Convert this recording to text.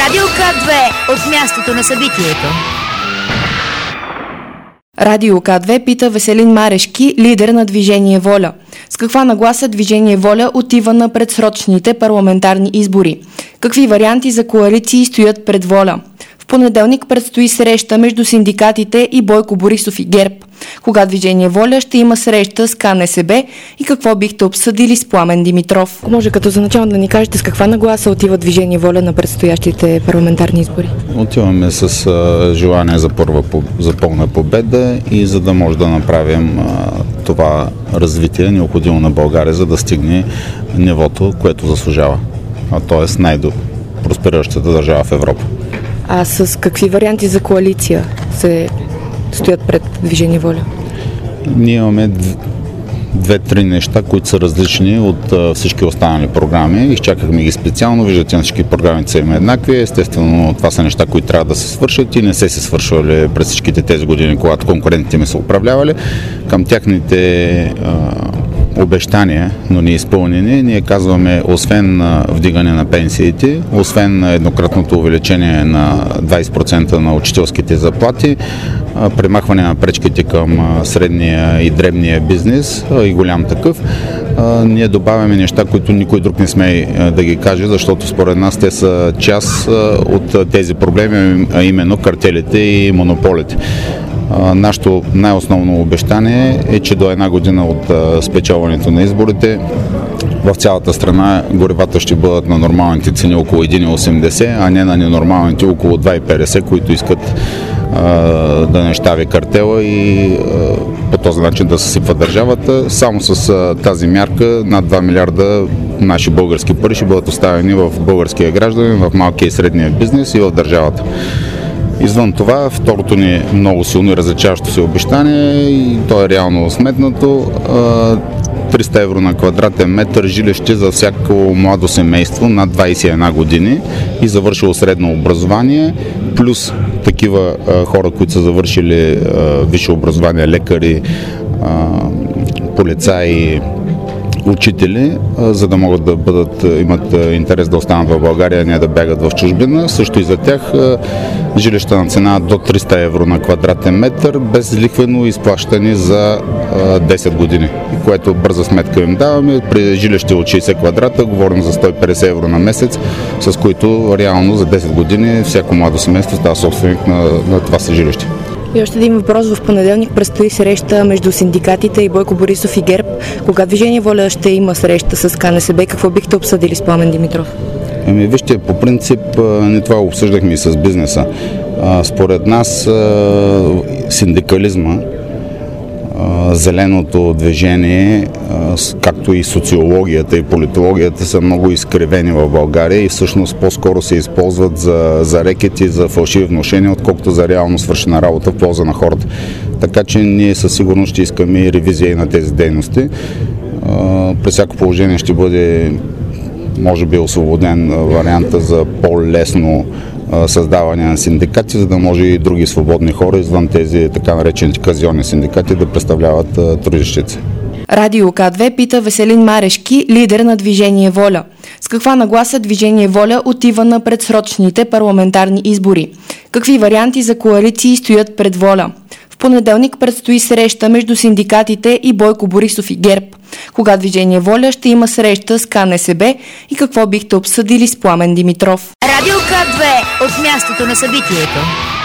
Радио К2 от мястото на събитието. Радио К2 пита Веселин Марешки, лидер на Движение Воля. С каква нагласа Движение Воля отива на предсрочните парламентарни избори? Какви варианти за коалиции стоят пред Воля? В понеделник предстои среща между синдикатите и Бойко Борисов и ГЕРБ. Кога Движение Воля ще има среща с КНСБ и какво бихте обсъдили с Пламен Димитров? Ако може като за начало да ни кажете с каква нагласа отива Движение Воля на предстоящите парламентарни избори? Отиваме с желание за пълна победа и за да може да направим това развитие необходимо на България, за да стигне нивото, което заслужава. Т.е. най-проспериращата държава в Европа. А с какви варианти за коалиция се стоят пред Движение Воля? Ние имаме две-три неща, които са различни от всички останали програми. Изчакахме ги специално. Виждате, на всички програмите са им еднакви. Естествено, това са неща, които трябва да се свършат и не се свършвали през всичките тези години, когато конкурентите ми са управлявали. Към тяхните обещания, но не изпълнени, ние казваме, освен вдигане на пенсиите, освен еднократното увеличение на 20% на учителските заплати, премахване на пречките към средния и дребния бизнес и голям такъв, ние добавяме неща, които никой друг не смее да ги каже, защото според нас те са част от тези проблеми, а именно картелите и монополите. Нашето най-основно обещание е, че до една година от спечелването на изборите в цялата страна горивата ще бъдат на нормалните цени около 1,80, а не на ненормалните около 2,50, които искат да не щави картела и по този начин да съсипва държавата. Само с тази мярка над 2 милиарда наши български пари ще бъдат оставени в българския гражданин, в малкия и средния бизнес и в държавата. Извън това, второто ни много силно и различаващо се обещание, и то е реално сметнато, 300 евро на квадратен метър жилище за всяко младо семейство над 21 години и завършило средно образование, плюс такива хора, които са завършили висше образование, лекари, полицаи, учители, за да могат да имат интерес да останат в България, а не да бягат в чужбина. Също и за тях жилища на цена до 300 евро на квадратен метър, без лихвено изплащане за 10 години, което бърза сметка им даваме. При жилище от 60 квадрата говорим за 150 евро на месец, с които реално за 10 години всяко младо семейство става собственик на това си жилище. И още един въпрос. В понеделник предстои среща между синдикатите и Бойко Борисов и ГЕРБ. Кога Движение Воля ще има среща с КНСБ? Какво бихте обсъдили с Пламен Димитров? Вижте, по принцип ние това обсъждахме и с бизнеса. Според нас синдикализма, зеленото движение, както и социологията и политологията са много изкривени в България и всъщност по-скоро се използват за рекети, за фалшиви внушения, отколкото за реално свършена работа в полза на хората. Така че ние със сигурност ще искаме и ревизия и на тези дейности. При всяко положение ще бъде, може би, освободен варианта за по-лесно създаване на синдикати, за да може и други свободни хора извън тези така наречените казионни синдикати да представляват трудещици. Радио К2 пита Веселин Марешки, лидер на Движение Воля. С каква нагласа Движение Воля отива на предсрочните парламентарни избори? Какви варианти за коалиции стоят пред Воля? В понеделник предстои среща между синдикатите и Бойко Борисов и ГЕРБ. Кога Движение Воля ще има среща с КНСБ и какво бихте обсъдили с Пламен Димитров? Радио К2 от мястото на събитието.